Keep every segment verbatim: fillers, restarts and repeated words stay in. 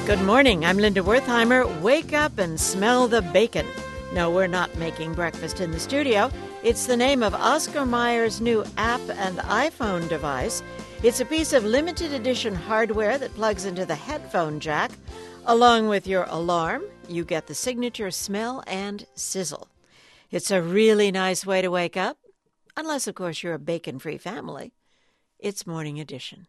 Good morning. I'm Linda Wertheimer. Wake up and smell the bacon. No, we're not making breakfast in the studio. It's the name of Oscar Mayer's new app and iPhone device. It's a piece of limited edition hardware that plugs into the headphone jack. Along with your alarm, you get the signature smell and sizzle. It's a really nice way to wake up, unless, of course, you're a bacon-free family. It's Morning Edition.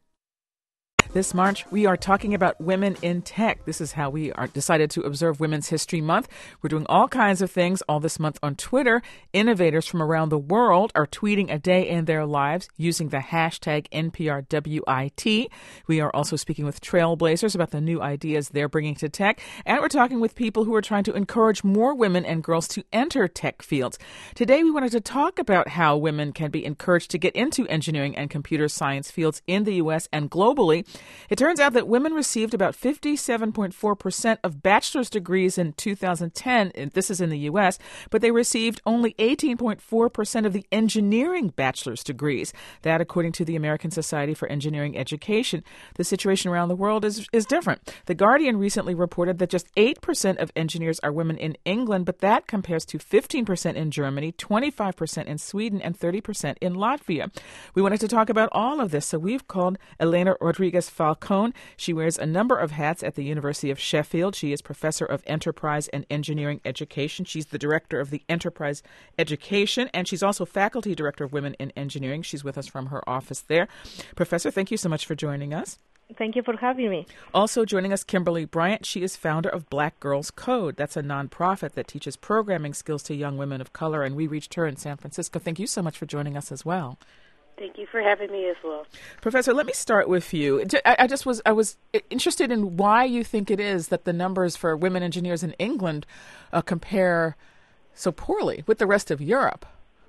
This March, we are talking about women in tech. This is how we are decided to observe Women's History Month. We're doing all kinds of things all this month on Twitter. Innovators from around the world are tweeting a day in their lives using the hashtag N P R W I T. We are also speaking with trailblazers about the new ideas they're bringing to tech. And we're talking with people who are trying to encourage more women and girls to enter tech fields. Today, we wanted to talk about how women can be encouraged to get into engineering and computer science fields in the U S and globally. It turns out that women received about fifty-seven point four percent of bachelor's degrees in two thousand ten. This is in the U S, but they received only eighteen point four percent of the engineering bachelor's degrees. That, according to the American Society for Engineering Education. The situation around the world is, is different. The Guardian recently reported that just eight percent of engineers are women in England, but that compares to fifteen percent in Germany, twenty-five percent in Sweden, and thirty percent in Latvia. We wanted to talk about all of this, so we've called Elena Rodriguez Falcone. She wears a number of hats at the University of Sheffield. She is professor of enterprise and engineering education. She's the director of the enterprise education, and she's also faculty director of women in engineering. She's with us from her office there. Professor, thank you so much for joining us. Thank you for having me. Also joining us, Kimberly Bryant. She is founder of Black Girls Code. That's a nonprofit that teaches programming skills to young women of color, and we reached her in San Francisco. Thank you so much for joining us as well. Thank you for having me as well. Professor, let me start with you. I just was I was interested in why you think it is that the numbers for women engineers in England uh, compare so poorly with the rest of Europe.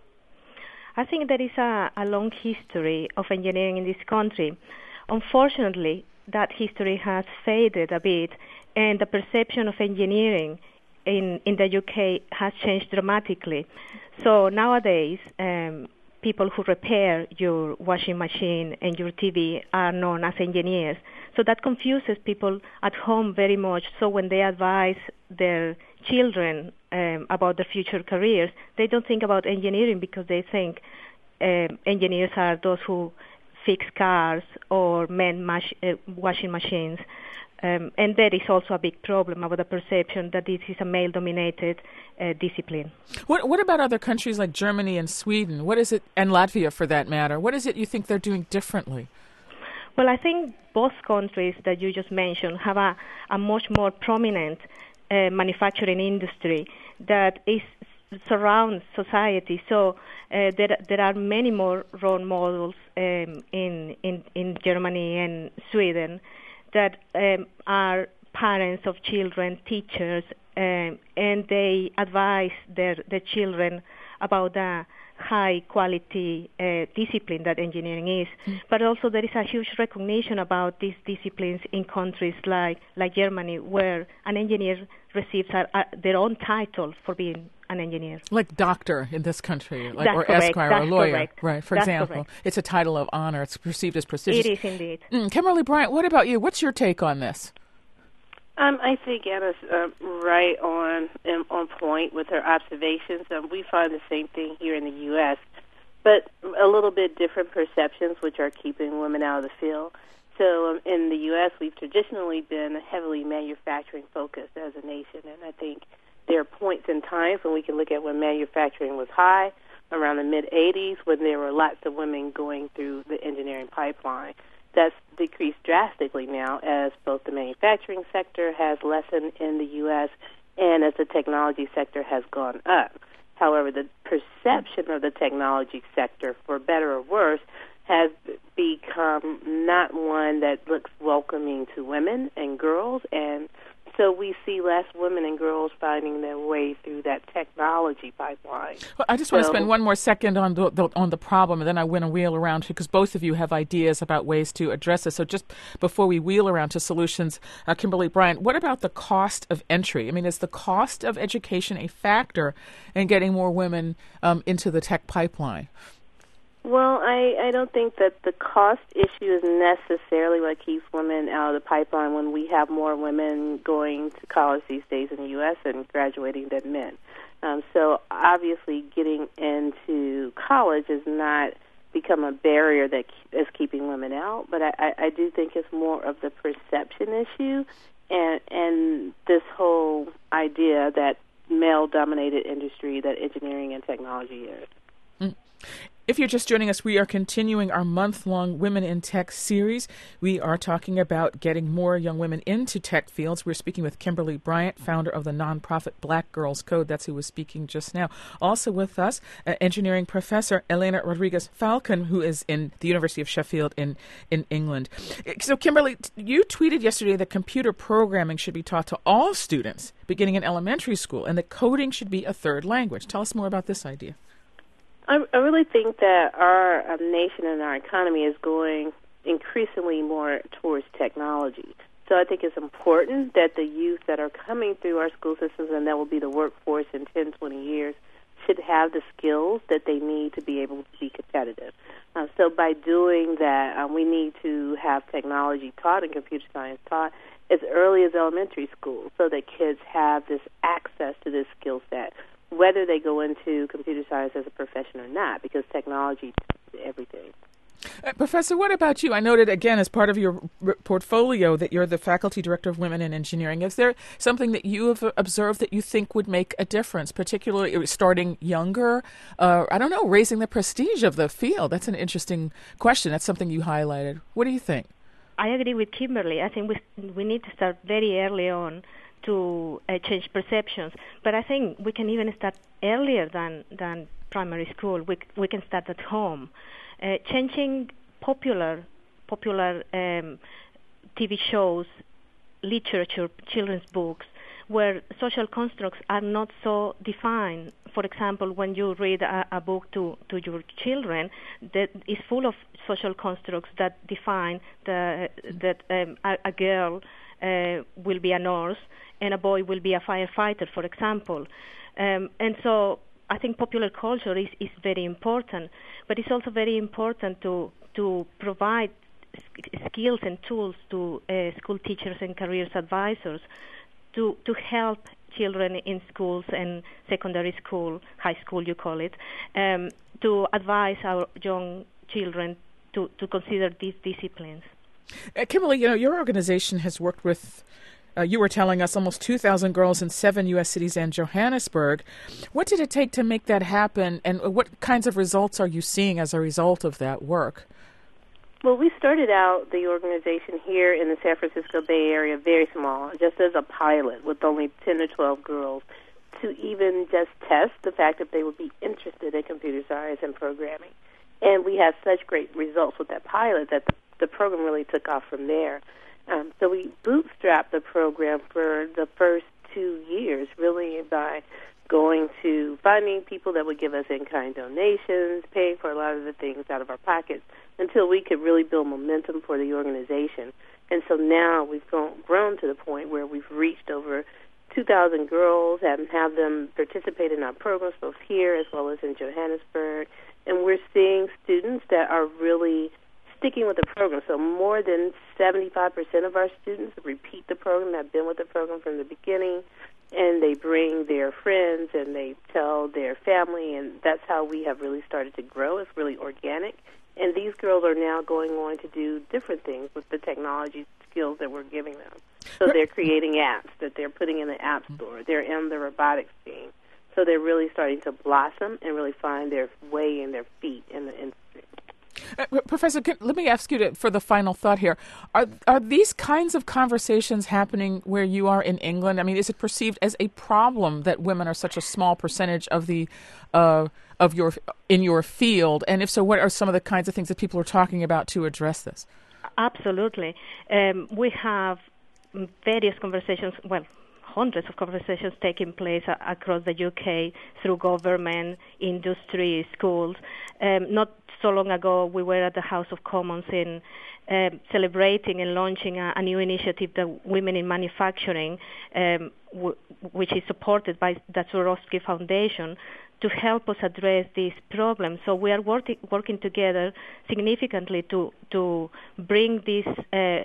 I think there is a, a long history of engineering in this country. Unfortunately, that history has faded a bit, and the perception of engineering in, in the U K has changed dramatically. So nowadays, um, people who repair your washing machine and your T V are known as engineers. So that confuses people at home very much. So when they advise their children um, about their future careers, they don't think about engineering because they think um, engineers are those who fix cars or mend mach- uh, washing machines. Um, and there is also a big problem about the perception that this is a male-dominated uh, discipline. What What about other countries like Germany and Sweden? What is it, and Latvia for that matter? What is it you think they're doing differently? Well, I think both countries that you just mentioned have a, a much more prominent uh, manufacturing industry that is surrounds society. So uh, there there are many more role models um, in, in in Germany and Sweden that um, are parents of children, teachers, um, and they advise their, their children about the high-quality uh, discipline that engineering is. Mm. But also there is a huge recognition about these disciplines in countries like, like Germany, where an engineer receives a, a, their own title for being an engineer. Like doctor in this country, like, That's or correct. esquire, That's or lawyer. correct. Right, for That's example. correct. It's a title of honor. It's perceived as prestigious. It is indeed. Mm, Kimberly Bryant, what about you? What's your take on this? Um, I think Anna's uh, right on um, on point with her observations. Um, we find the same thing here in the U S, but a little bit different perceptions, which are keeping women out of the field. So um, in the U S, we've traditionally been heavily manufacturing-focused as a nation, and I think there are points in time when we can look at when manufacturing was high, around the mid-eighties, when there were lots of women going through the engineering pipeline. That's decreased drastically now as both the manufacturing sector has lessened in the U S and as the technology sector has gone up. However, the perception of the technology sector, for better or worse, has become not one that looks welcoming to women and girls, and so we see less women and girls finding their way through that technology pipeline. Well, I just so, want to spend one more second on the, the on the problem, and then I want to wheel around because both of you have ideas about ways to address this. So just before we wheel around to solutions, uh, Kimberly Bryant, what about the cost of entry? I mean, is the cost of education a factor in getting more women um, into the tech pipeline? Well, I, I don't think that the cost issue is necessarily what keeps women out of the pipeline when we have more women going to college these days in the U S and graduating than men. Um, so obviously getting into college has not become a barrier that is keeping women out, but I, I, I do think it's more of the perception issue and, and this whole idea that male-dominated industry that engineering and technology is. Mm. If you're just joining us, we are continuing our month-long Women in Tech series. We are talking about getting more young women into tech fields. We're speaking with Kimberly Bryant, founder of the nonprofit Black Girls Code. That's who was speaking just now. Also with us, uh, engineering professor Elena Rodriguez-Falcon, who is in the University of Sheffield in, in England. So, Kimberly, you tweeted yesterday that computer programming should be taught to all students beginning in elementary school and that coding should be a third language. Tell us more about this idea. I, I really think that our um, nation and our economy is going increasingly more towards technology. So I think it's important that the youth that are coming through our school systems and that will be the workforce in ten, twenty years should have the skills that they need to be able to be competitive. Uh, so by doing that, um, we need to have technology taught and computer science taught as early as elementary school so that kids have this access to this skill set, whether they go into computer science as a profession or not, because technology is everything. Uh, Professor, what about you? I noted, again, as part of your r- portfolio that you're the Faculty Director of Women in Engineering. Is there something that you have observed that you think would make a difference, particularly starting younger? Uh, I don't know, raising the prestige of the field. That's an interesting question. That's something you highlighted. What do you think? I agree with Kimberly. I think we we need to start very early on to uh, change perceptions. But I think we can even start earlier than, than primary school. We we can start at home. Uh, changing popular popular um, T V shows, literature, children's books, where social constructs are not so defined. For example, when you read a, a book to, to your children that is full of social constructs that define the, that um, a, a girl uh, will be a nurse and a boy will be a firefighter, for example. Um, and so I think popular culture is, is very important, but it's also very important to to provide sk- skills and tools to uh, school teachers and careers advisors to to help children in schools and secondary school, high school you call it, um, to advise our young children to, to consider these disciplines. Uh, Kimberly, you know, your organization has worked with Uh, you were telling us almost two thousand girls in seven U S cities and Johannesburg. What did it take to make that happen, and what kinds of results are you seeing as a result of that work? Well, we started out the organization here in the San Francisco Bay Area very small, just as a pilot with only ten or twelve girls, to even just test the fact that they would be interested in computer science and programming. And we had such great results with that pilot that the, the program really took off from there. Um, so we bootstrapped the program for the first two years, really by going to finding people that would give us in-kind donations, paying for a lot of the things out of our pockets, until we could really build momentum for the organization. And so now we've grown, grown to the point where we've reached over two thousand girls and have them participate in our programs, both here as well as in Johannesburg. And we're seeing students that are really sticking with the program. So more than seventy-five percent of our students repeat the program, have been with the program from the beginning, and they bring their friends and they tell their family, and that's how we have really started to grow. It's really organic. And these girls are now going on to do different things with the technology skills that we're giving them. So they're creating apps that they're putting in the App Store. They're in the robotics team. So they're really starting to blossom and really find their way and their feet in the industry. Uh, Professor, can, let me ask you to, for the final thought here. Are are these kinds of conversations happening where you are in England? I mean, is it perceived as a problem that women are such a small percentage of the uh, of your in your field? And if so, what are some of the kinds of things that people are talking about to address this? Absolutely. Um, we have various conversations, well, hundreds of conversations taking place a- across the U K through government, industry, schools. Um, not so long ago, we were at the House of Commons in um, celebrating and launching a, a new initiative, the Women in Manufacturing, um, w- which is supported by the Swarovski Foundation, to help us address this problem. So we are working working together significantly to to bring this uh,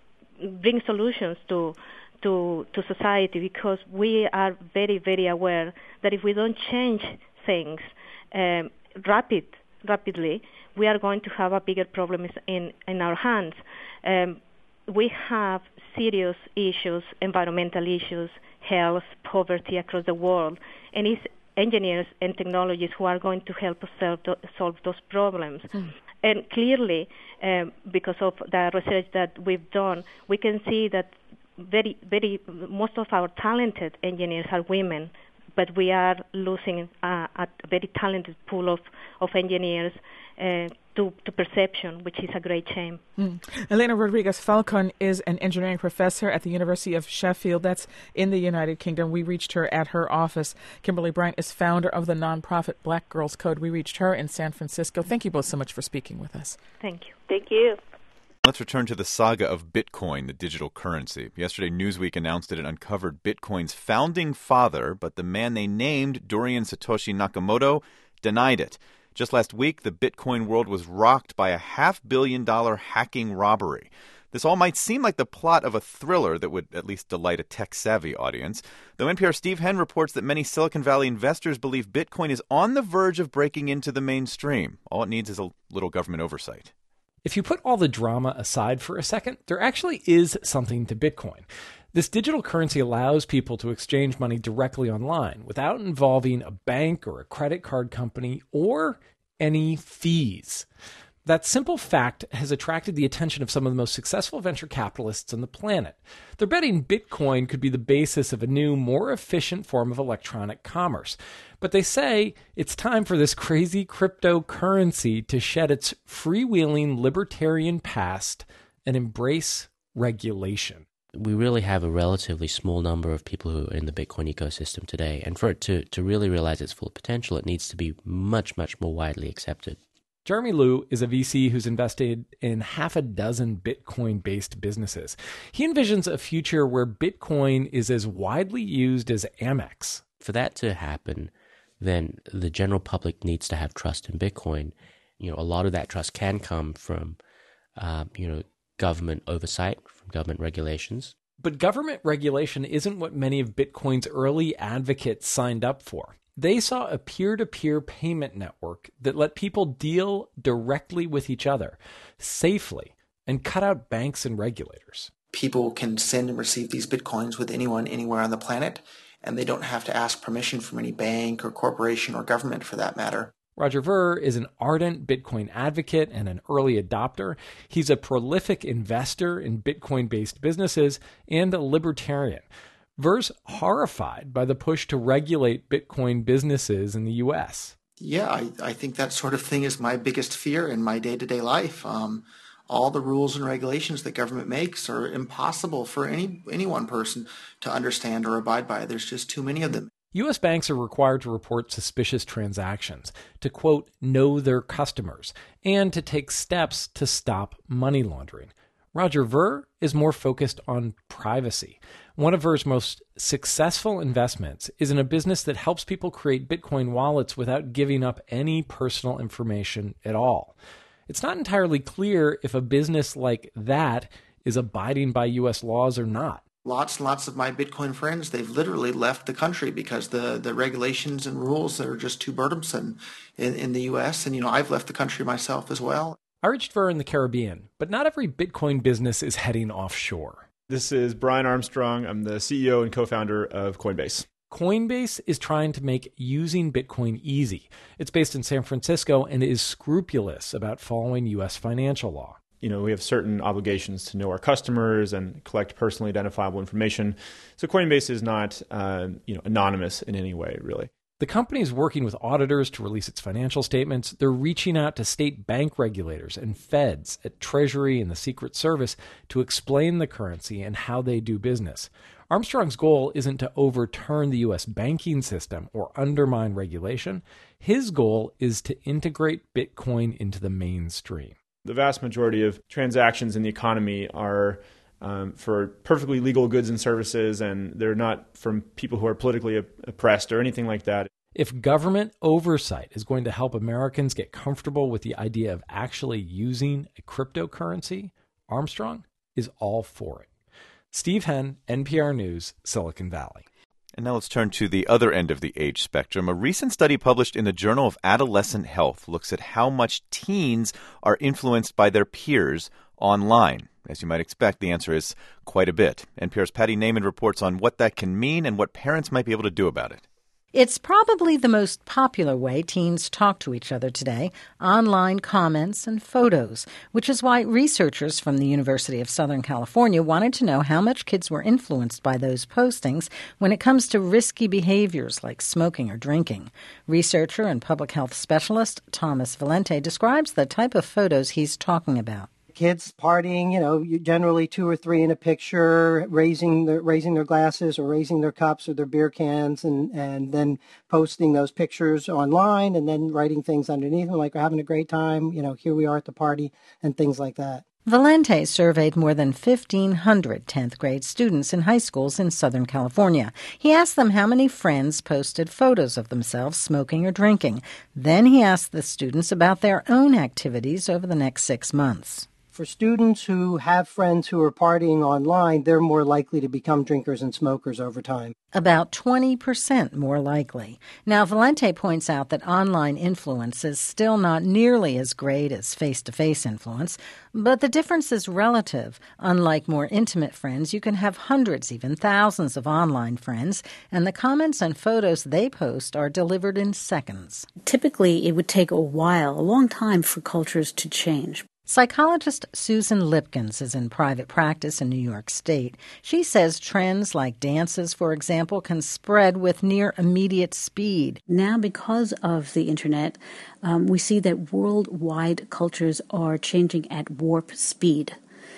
bring solutions to to to society, because we are very very aware that if we don't change things um, rapid rapidly, we are going to have a bigger problem in in our hands. Um, we have serious issues, environmental issues, health, poverty across the world, and it's engineers and technologists who are going to help us solve, solve those problems. Mm. And clearly, um, because of the research that we've done, we can see that very, very most of our talented engineers are women, but we are losing uh, a very talented pool of, of engineers uh, to, to perception, which is a great shame. Mm. Elena Rodriguez Falcon is an engineering professor at the University of Sheffield. That's in the United Kingdom. We reached her at her office. Kimberly Bryant is founder of the nonprofit Black Girls Code. We reached her in San Francisco. Thank you both so much for speaking with us. Thank you. Thank you. Let's return to the saga of Bitcoin, the digital currency. Yesterday, Newsweek announced that it uncovered Bitcoin's founding father, but the man they named, Dorian Satoshi Nakamoto, denied it. Just last week, the Bitcoin world was rocked by a half-billion dollar hacking robbery. This all might seem like the plot of a thriller that would at least delight a tech-savvy audience, though N P R's Steve Henn reports that many Silicon Valley investors believe Bitcoin is on the verge of breaking into the mainstream. All it needs is a little government oversight. If you put all the drama aside for a second, there actually is something to Bitcoin. This digital currency allows people to exchange money directly online without involving a bank or a credit card company or any fees. That simple fact has attracted the attention of some of the most successful venture capitalists on the planet. They're betting Bitcoin could be the basis of a new, more efficient form of electronic commerce. But they say it's time for this crazy cryptocurrency to shed its freewheeling libertarian past and embrace regulation. We really have a relatively small number of people who are in the Bitcoin ecosystem today. And for it to, to really realize its full potential, it needs to be much, much more widely accepted. Jeremy Liu is a V C who's invested in half a dozen Bitcoin-based businesses. He envisions a future where Bitcoin is as widely used as Amex. For that to happen, then the general public needs to have trust in Bitcoin. You know, a lot of that trust can come from, um, you know, government oversight, from government regulations. But government regulation isn't what many of Bitcoin's early advocates signed up for. They saw a peer-to-peer payment network that let people deal directly with each other safely and cut out banks and regulators. People can send and receive these Bitcoins with anyone anywhere on the planet, and they don't have to ask permission from any bank or corporation or government for that matter. Roger Ver is an ardent Bitcoin advocate and an early adopter. He's a prolific investor in Bitcoin-based businesses and a libertarian. Ver's horrified by the push to regulate Bitcoin businesses in the U S. Yeah, I, I think that sort of thing is my biggest fear in my day-to-day life. Um, all the rules and regulations that government makes are impossible for any any one person to understand or abide by. There's just too many of them. U S banks are required to report suspicious transactions, to, quote, know their customers, and to take steps to stop money laundering. Roger Ver is more focused on privacy. One of Ver's most successful investments is in a business that helps people create Bitcoin wallets without giving up any personal information at all. It's not entirely clear if a business like that is abiding by U S laws or not. Lots and lots of my Bitcoin friends, they've literally left the country because the, the regulations and rules are just too burdensome in, in the U S. And, you know, I've left the country myself as well. I reached Ver in the Caribbean, but not every Bitcoin business is heading offshore. This is Brian Armstrong. I'm the C E O and co-founder of Coinbase. Coinbase is trying to make using Bitcoin easy. It's based in San Francisco and is scrupulous about following U S financial law. You know, we have certain obligations to know our customers and collect personally identifiable information. So Coinbase is not, uh, you know, anonymous in any way, really. The company is working with auditors to release its financial statements. They're reaching out to state bank regulators and feds at Treasury and the Secret Service to explain the currency and how they do business. Armstrong's goal isn't to overturn the U S banking system or undermine regulation. His goal is to integrate Bitcoin into the mainstream. The vast majority of transactions in the economy are Um, for perfectly legal goods and services, and they're not from people who are politically op- oppressed or anything like that. If government oversight is going to help Americans get comfortable with the idea of actually using a cryptocurrency, Armstrong is all for it. Steve Henn, N P R News, Silicon Valley. And now let's turn to the other end of the age spectrum. A recent study published in the Journal of Adolescent Health looks at how much teens are influenced by their peers online. As you might expect, the answer is quite a bit. N P R's Patty Naiman reports on what that can mean and what parents might be able to do about it. It's probably the most popular way teens talk to each other today, online comments and photos, which is why researchers from the University of Southern California wanted to know how much kids were influenced by those postings when it comes to risky behaviors like smoking or drinking. Researcher and public health specialist Thomas Valente describes the type of photos he's talking about. Kids partying, you know, generally two or three in a picture, raising their raising their glasses or raising their cups or their beer cans, and, and then posting those pictures online, and then writing things underneath them like we're having a great time, you know, here we are at the party, and things like that. Valente surveyed more than fifteen hundred tenth grade students in high schools in Southern California. He asked them how many friends posted photos of themselves smoking or drinking. Then he asked the students about their own activities over the next six months. For students who have friends who are partying online, they're more likely to become drinkers and smokers over time. About twenty percent more likely. Now, Valente points out that online influence is still not nearly as great as face-to-face influence, but the difference is relative. Unlike more intimate friends, you can have hundreds, even thousands of online friends, and the comments and photos they post are delivered in seconds. Typically, it would take a while, a long time for cultures to change. Psychologist Susan Lipkins is in private practice in New York State. She says trends like dances, for example, can spread with near immediate speed. Now, because of the Internet, um, we see that worldwide cultures are changing at warp speed,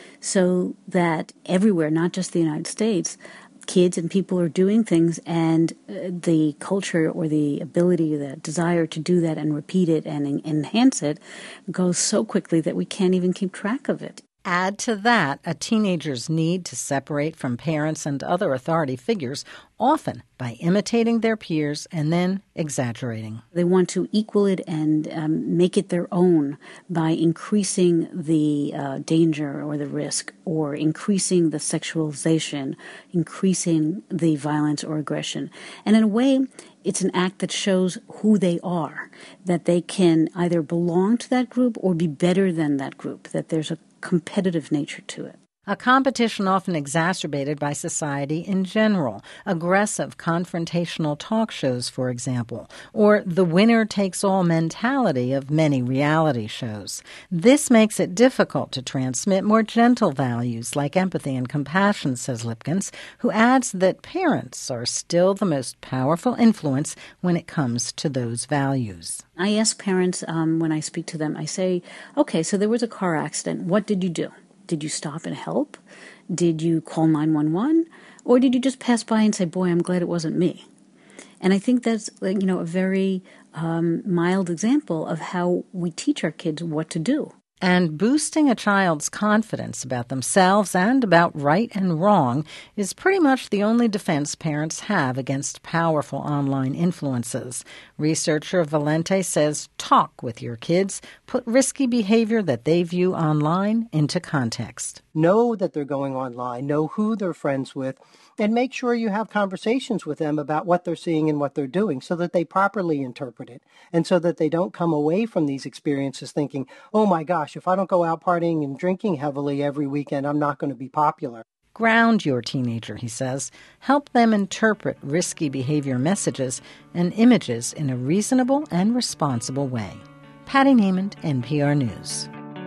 so that everywhere, not just the United States, kids and people are doing things, and uh, the culture or the ability, the desire to do that and repeat it and en- enhance it goes so quickly that we can't even keep track of it. Add to that a teenager's need to separate from parents and other authority figures, often by imitating their peers and then exaggerating. They want to equal it and um, make it their own by increasing the uh, danger or the risk, or increasing the sexualization, increasing the violence or aggression. And in a way, it's an act that shows who they are, that they can either belong to that group or be better than that group, that there's a competitive nature to it. A competition often exacerbated by society in general. Aggressive, confrontational talk shows, for example, or the winner-takes-all mentality of many reality shows. This makes it difficult to transmit more gentle values like empathy and compassion, says Lipkins, who adds that parents are still the most powerful influence when it comes to those values. I ask parents um, when I speak to them, I say, okay, so there was a car accident. What did you do? Did you stop and help? Did you call nine one one? Or did you just pass by and say, boy, I'm glad it wasn't me? And I think that's, you know, a very um, mild example of how we teach our kids what to do. And boosting a child's confidence about themselves and about right and wrong is pretty much the only defense parents have against powerful online influences. Researcher Valente says talk with your kids, put risky behavior that they view online into context. Know that they're going online, know who they're friends with, and make sure you have conversations with them about what they're seeing and what they're doing so that they properly interpret it, and so that they don't come away from these experiences thinking, oh my gosh, if I don't go out partying and drinking heavily every weekend, I'm not going to be popular. Ground your teenager, he says. Help them interpret risky behavior messages and images in a reasonable and responsible way. Patty Naiman, N P R News.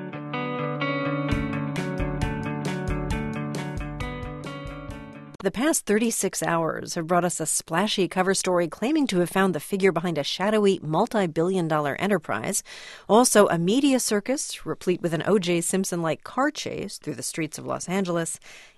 The past thirty-six hours have brought us a splashy cover story claiming to have found the figure behind a shadowy multi-billion dollar enterprise, also a media circus replete with an O J Simpson-like car chase through the streets of Los Angeles,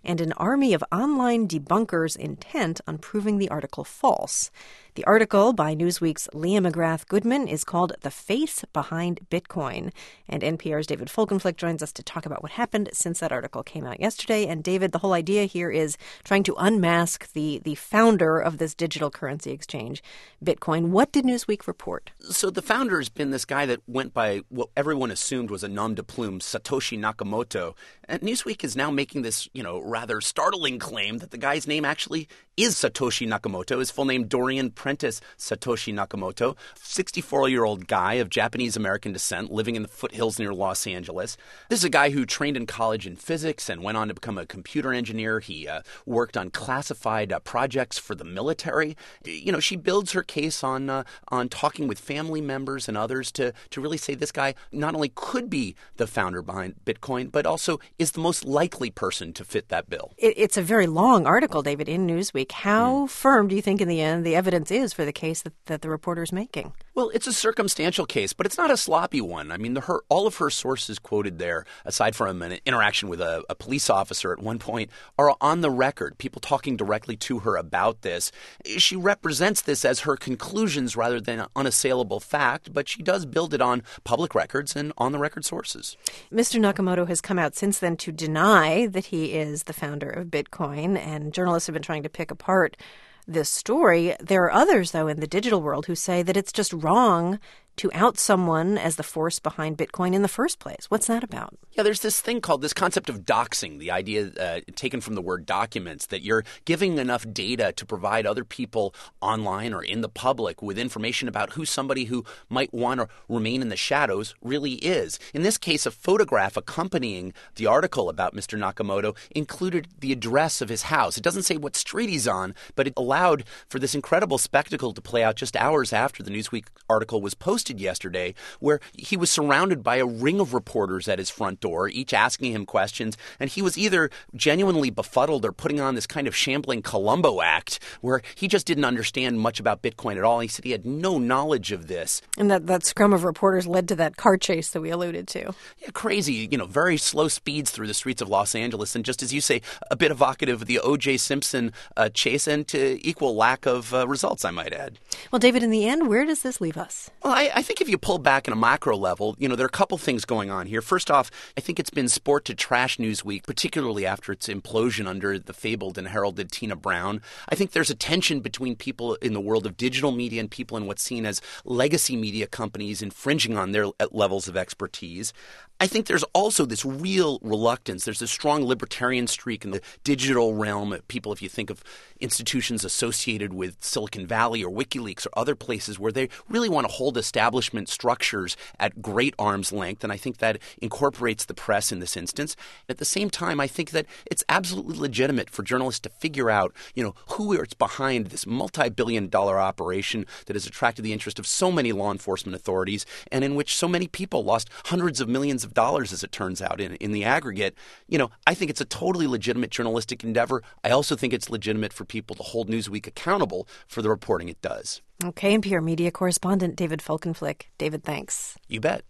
and an army of online debunkers intent on proving the article false. The article by Newsweek's Leah McGrath Goodman is called The Face Behind Bitcoin. And N P R's David Folkenflik joins us to talk about what happened since that article came out yesterday. And David, the whole idea here is trying to unmask the, the founder of this digital currency exchange, Bitcoin. What did Newsweek report? So the founder has been this guy that went by what everyone assumed was a nom de plume, Satoshi Nakamoto. And Newsweek is now making this, you know, rather startling claim that the guy's name actually is Satoshi Nakamoto. His full name, Dorian Prentice Satoshi Nakamoto, sixty-four-year-old guy of Japanese-American descent living in the foothills near Los Angeles. This is a guy who trained in college in physics and went on to become a computer engineer. He uh, worked on classified uh, projects for the military. You know, she builds her case on uh, on talking with family members and others to, to really say this guy not only could be the founder behind Bitcoin, but also is the most likely person to fit that bill. It, it's a very long article, David, in Newsweek. How mm. firm do you think in the end the evidence is for the case that, that the reporter is making? Well, it's a circumstantial case, but it's not a sloppy one. I mean, the, her, all of her sources quoted there, aside from an interaction with a, a police officer at one point, are on the record, people talking directly to her about this. She represents this as her conclusions rather than an unassailable fact, but she does build it on public records and on-the-record sources. Mister Nakamoto has come out since then to deny that he is the founder of Bitcoin, and journalists have been trying to pick apart this story. There are others, though, in the digital world who say that it's just wrong to out someone as the force behind Bitcoin in the first place. What's that about? Yeah, there's this thing called this concept of doxing, the idea uh, taken from the word documents, that you're giving enough data to provide other people online or in the public with information about who somebody who might want to remain in the shadows really is. In this case, a photograph accompanying the article about Mister Nakamoto included the address of his house. It doesn't say what street he's on, but it allowed for this incredible spectacle to play out just hours after the Newsweek article was posted yesterday, where he was surrounded by a ring of reporters at his front door, each asking him questions, and he was either genuinely befuddled or putting on this kind of shambling Columbo act where he just didn't understand much about Bitcoin at all. He said he had no knowledge of this. And that, that scrum of reporters led to that car chase that we alluded to. Yeah, crazy, you know, very slow speeds through the streets of Los Angeles, and just as you say, a bit evocative of the O J Simpson uh, chase, and to equal lack of uh, results, I might add. Well, David, in the end, where does this leave us? Well, I, I think if you pull back in a macro level, you know, there are a couple things going on here. First off, I think it's been sport to trash Newsweek, particularly after its implosion under the fabled and heralded Tina Brown. I think there's a tension between people in the world of digital media and people in what's seen as legacy media companies infringing on their levels of expertise. I think there's also this real reluctance. There's a strong libertarian streak in the digital realm. People, if you think of institutions associated with Silicon Valley or WikiLeaks or other places where they really want to hold establishment structures at great arm's length, and I think that incorporates the press in this instance. At the same time, I think that it's absolutely legitimate for journalists to figure out, you know, who is behind this multi-billion dollar operation that has attracted the interest of so many law enforcement authorities and in which so many people lost hundreds of millions of dollars, as it turns out, in, in the aggregate. You know, I think it's a totally legitimate journalistic endeavor. I also think it's legitimate for people to hold Newsweek accountable for the reporting it does. Okay, N P R media correspondent David Folkenflik. David, thanks. You bet.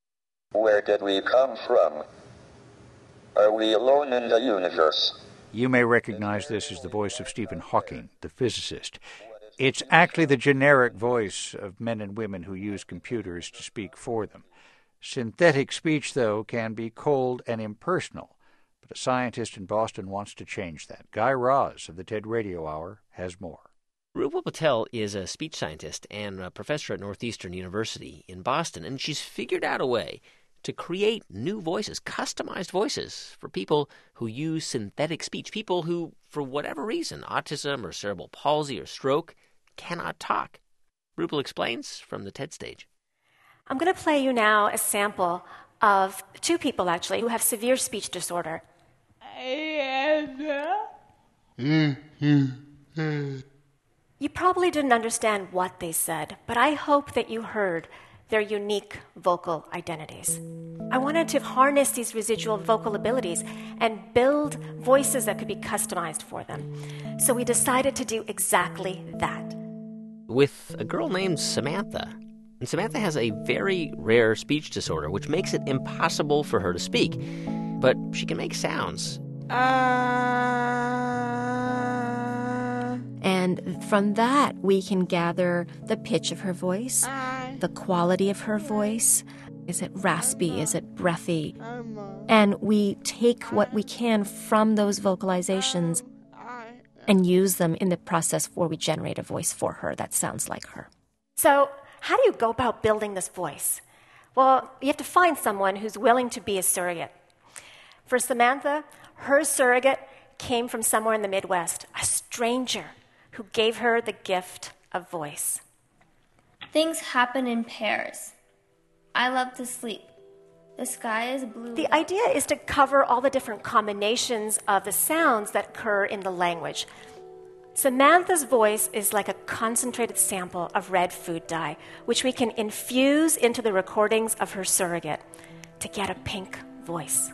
Where did we come from? Are we alone in the universe? You may recognize this as the voice of Stephen Hawking, the physicist. It's actually the generic voice of men and women who use computers to speak for them. Synthetic speech, though, can be cold and impersonal, but a scientist in Boston wants to change that. Guy Raz of the TED Radio Hour has more. Rupal Patel is a speech scientist and a professor at Northeastern University in Boston, and she's figured out a way to create new voices, customized voices for people who use synthetic speech, people who, for whatever reason, autism or cerebral palsy or stroke, cannot talk. Rupal explains from the TED stage. I'm going to play you now a sample of two people, actually, who have severe speech disorder. You probably didn't understand what they said, but I hope that you heard their unique vocal identities. I wanted to harness these residual vocal abilities and build voices that could be customized for them. So we decided to do exactly that. With a girl named Samantha. And Samantha has a very rare speech disorder, which makes it impossible for her to speak. But she can make sounds. Uh... And from that, we can gather the pitch of her voice, the quality of her voice. Is it raspy? Is it breathy? And we take what we can from those vocalizations and use them in the process where we generate a voice for her that sounds like her. So, how do you go about building this voice? Well, you have to find someone who's willing to be a surrogate. For Samantha, her surrogate came from somewhere in the Midwest, a stranger who gave her the gift of voice. Things happen in pairs. I love to sleep. The sky is blue. The idea is to cover all the different combinations of the sounds that occur in the language. Samantha's voice is like a concentrated sample of red food dye, which we can infuse into the recordings of her surrogate to get a pink voice.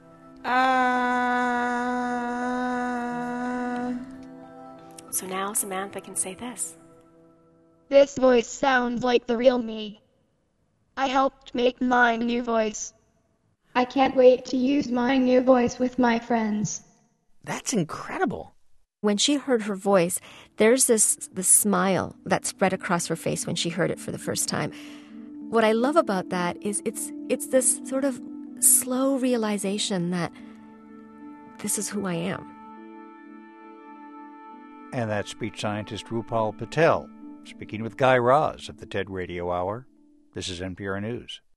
Uh... So now Samantha can say this. This voice sounds like the real me. I helped make my new voice. I can't wait to use my new voice with my friends. That's incredible. When she heard her voice, there's this, this smile that spread across her face when she heard it for the first time. What I love about that is it's it's this sort of slow realization that this is who I am. And that's speech scientist Rupal Patel, speaking with Guy Raz of the TED Radio Hour. This is N P R News.